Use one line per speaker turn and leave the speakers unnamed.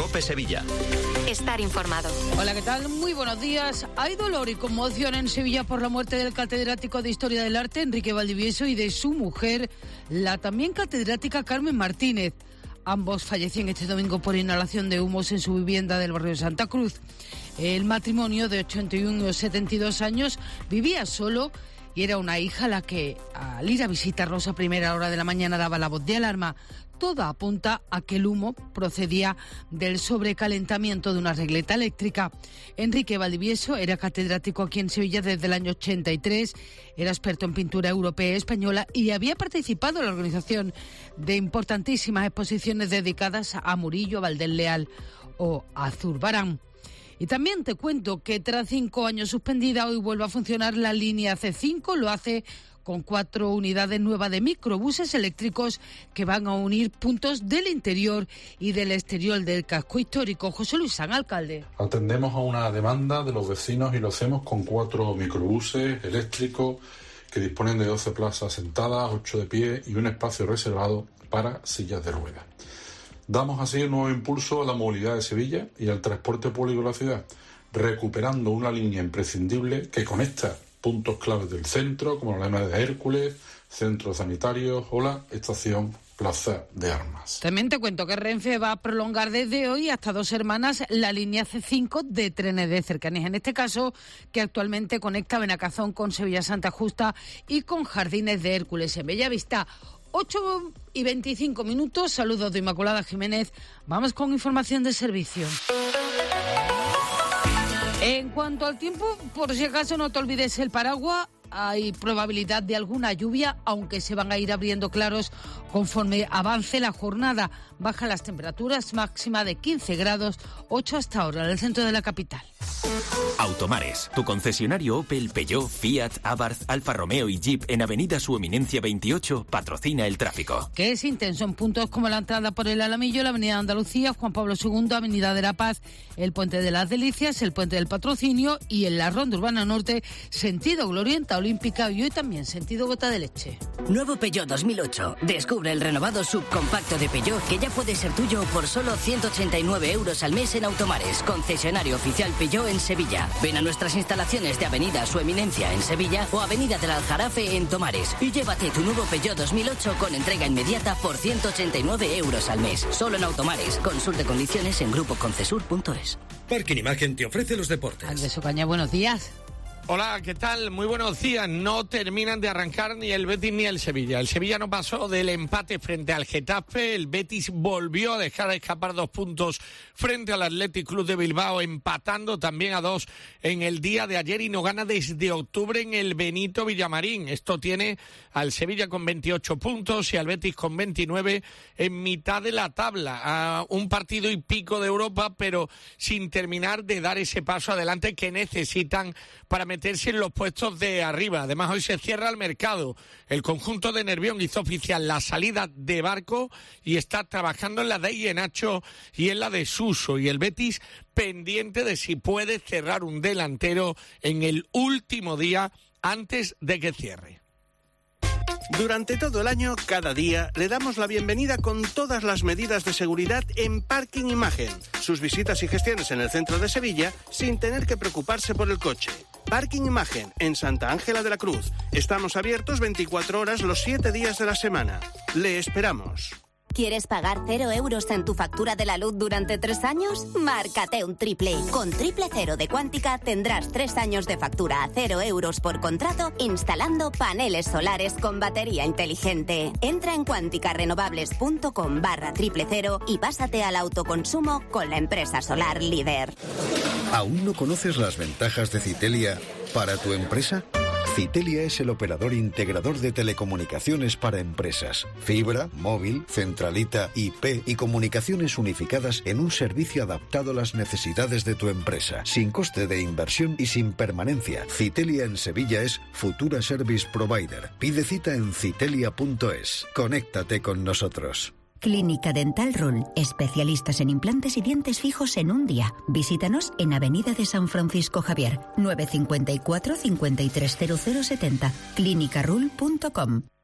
COPE Sevilla.
Estar informado.
Hola, ¿qué tal? Muy buenos días. Hay dolor y conmoción en Sevilla por la muerte del catedrático de Historia del Arte, Enrique Valdivieso, y de su mujer, la también catedrática Carmen Martínez. Ambos fallecían este domingo por inhalación de humos en su vivienda del barrio de Santa Cruz. El matrimonio de 81 y 72 años vivía solo y era una hija la que, al ir a visitarlos a primera hora de la mañana, daba la voz de alarma. Todo apunta a que el humo procedía del sobrecalentamiento de una regleta eléctrica. Enrique Valdivieso era catedrático aquí en Sevilla desde el año 83, era experto en pintura europea y española y había participado en la organización de importantísimas exposiciones dedicadas a Murillo, a Valdés Leal o a Zurbarán. Y también te cuento que tras 5 años suspendida, hoy vuelve a funcionar la línea C5, lo hace con 4 unidades nuevas de microbuses eléctricos que van a unir puntos del interior y del exterior del casco histórico. José Luis San, alcalde.
Atendemos a una demanda de los vecinos y lo hacemos con 4 microbuses eléctricos que disponen de 12 plazas sentadas, 8 de pie y un espacio reservado para sillas de ruedas. Damos así un nuevo impulso a la movilidad de Sevilla y al transporte público de la ciudad, recuperando una línea imprescindible que conecta puntos claves del centro, como la Alameda de Hércules, centros sanitarios o la estación Plaza de Armas.
También te cuento que Renfe va a prolongar desde hoy hasta 2 semanas la línea C5 de trenes de cercanías, en este caso que actualmente conecta Benacazón con Sevilla Santa Justa y con Jardines de Hércules en Bellavista. 8:25. Saludos de Inmaculada Jiménez. Vamos con información de servicio. En cuanto al tiempo, por si acaso no te olvides el paraguas. Hay probabilidad de alguna lluvia, aunque se van a ir abriendo claros conforme avance la jornada. Bajan las temperaturas, máxima de 15 grados, 8 hasta ahora en el centro de la capital.
Automares, tu concesionario Opel, Peugeot, Fiat, Abarth, Alfa Romeo y Jeep en Avenida Su Eminencia 28 patrocina el tráfico.
Que es intenso en puntos como la entrada por el Alamillo, la Avenida Andalucía, Juan Pablo II, Avenida de la Paz, el Puente de las Delicias, el Puente del Patrocinio y en la Ronda Urbana Norte, sentido Glorienta Olímpica y hoy también sentido Gota de Leche.
Nuevo Peugeot 2008. Descubre el renovado subcompacto de Peugeot que ya puede ser tuyo por solo 189 euros al mes en Automares, concesionario oficial Peugeot en Sevilla. Ven a nuestras instalaciones de Avenida Su Eminencia en Sevilla o Avenida del Aljarafe en Tomares y llévate tu nuevo Peugeot 2008 con entrega inmediata por 189 euros al mes. Solo en Automares. Consulte condiciones en grupoconcesur.es.
Parking Imagen te ofrece los deportes.
Andrés Ocaña, buenos días.
Hola, ¿qué tal? Muy buenos días. No terminan de arrancar ni el Betis ni el Sevilla. El Sevilla no pasó del empate frente al Getafe. El Betis volvió a dejar escapar 2 puntos frente al Athletic Club de Bilbao, empatando también a 2 en el día de ayer y no gana desde octubre en el Benito Villamarín. Esto tiene al Sevilla con 28 puntos y al Betis con 29 en mitad de la tabla. A un partido y pico de Europa, pero sin terminar de dar ese paso adelante que necesitan para meterse en los puestos de arriba. Además, hoy se cierra el mercado. El conjunto de Nervión hizo oficial la salida de Barco y está trabajando en la de Ienacho y en la de Suso. Y el Betis pendiente de si puede cerrar un delantero en el último día antes de que cierre.
Durante todo el año, cada día, le damos la bienvenida con todas las medidas de seguridad en Parking Imagen. Sus visitas y gestiones en el centro de Sevilla sin tener que preocuparse por el coche. Parking Imagen, en Santa Ángela de la Cruz. Estamos abiertos 24 horas los 7 días de la semana. Le esperamos.
¿Quieres pagar 0 euros en tu factura de la luz durante 3 años? Márcate un triple. Con Triple Cero de Quántica tendrás 3 años de factura a 0 euros por contrato instalando paneles solares con batería inteligente. Entra en quanticarenovables.com/triple cero y pásate al autoconsumo con la empresa solar líder.
¿Aún no conoces las ventajas de Citelia para tu empresa? Citelia es el operador integrador de telecomunicaciones para empresas. Fibra, móvil, centralita, IP y comunicaciones unificadas en un servicio adaptado a las necesidades de tu empresa, sin coste de inversión y sin permanencia. Citelia en Sevilla es Futura Service Provider. Pide cita en citelia.es. Conéctate con nosotros.
Clínica Dental Rul, especialistas en implantes y dientes fijos en un día. Visítanos en Avenida de San Francisco Javier, 954 530070, clinicarul.com.